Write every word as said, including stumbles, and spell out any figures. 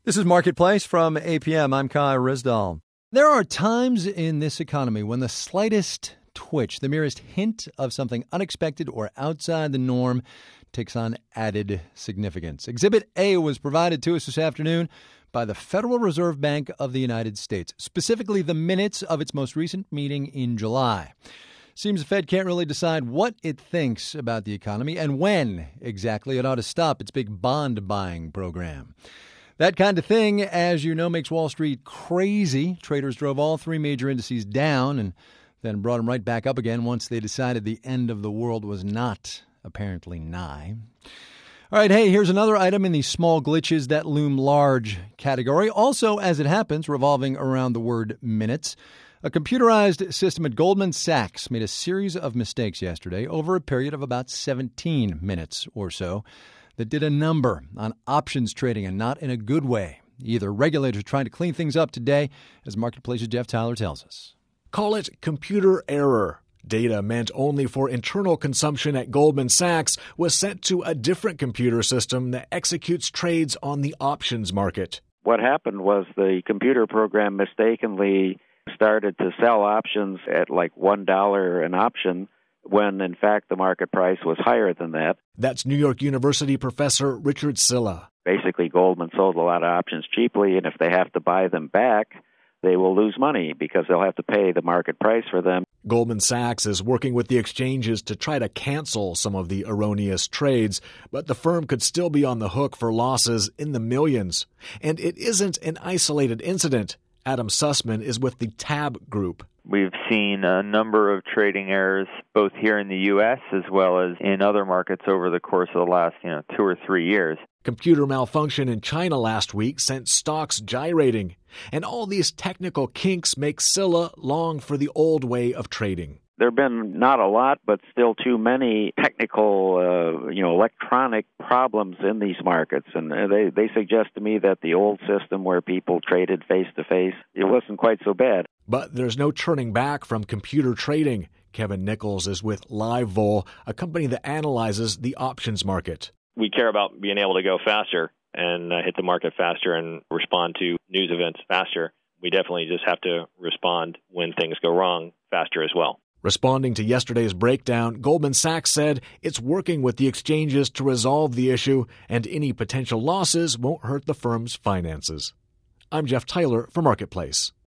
This is Marketplace from A P M. I'm Kai Rizdal. There are times in this economy when the slightest twitch, the merest hint of something unexpected or outside the norm, takes on added significance. Exhibit A was provided to us this afternoon by the Federal Reserve Bank of the United States, specifically the minutes of its most recent meeting in July. Seems the Fed can't really decide what it thinks about the economy and when exactly it ought to stop its big bond buying program. That kind of thing, as you know, makes Wall Street crazy. Traders drove all three major indices down and then brought them right back up again once they decided the end of the world was not apparently nigh. All right, hey, here's another item in the small glitches that loom large category. Also, as it happens, revolving around the word minutes. A computerized system at Goldman Sachs made a series of mistakes yesterday over a period of about seventeen minutes or so that did a number on options trading, and not in a good way. Either regulators are trying to clean things up today, as Marketplace's Jeff Tyler tells us. Call it computer error. Data meant only for internal consumption at Goldman Sachs was sent to a different computer system that executes trades on the options market. What happened was the computer program mistakenly started to sell options at like one dollar an option, when, in fact, the market price was higher than that. That's New York University professor Richard Silla. Basically, Goldman sold a lot of options cheaply, and if they have to buy them back, they will lose money because they'll have to pay the market price for them. Goldman Sachs is working with the exchanges to try to cancel some of the erroneous trades, but the firm could still be on the hook for losses in the millions. And it isn't an isolated incident. Adam Sussman is with the Tab Group. We've seen a number of trading errors both here in the U S as well as in other markets over the course of the last, you know, two or three years. Computer malfunction in China last week sent stocks gyrating. And all these technical kinks make Silla long for the old way of trading. There have been not a lot, but still too many technical, uh, you know, electronic problems in these markets. And they, they suggest to me that the old system where people traded face-to-face, it wasn't quite so bad. But there's no turning back from computer trading. Kevin Nichols is with LiveVol, a company that analyzes the options market. We care about being able to go faster and uh, hit the market faster and respond to news events faster. We definitely just have to respond when things go wrong faster as well. Responding to yesterday's breakdown, Goldman Sachs said it's working with the exchanges to resolve the issue, and any potential losses won't hurt the firm's finances. I'm Jeff Tyler for Marketplace.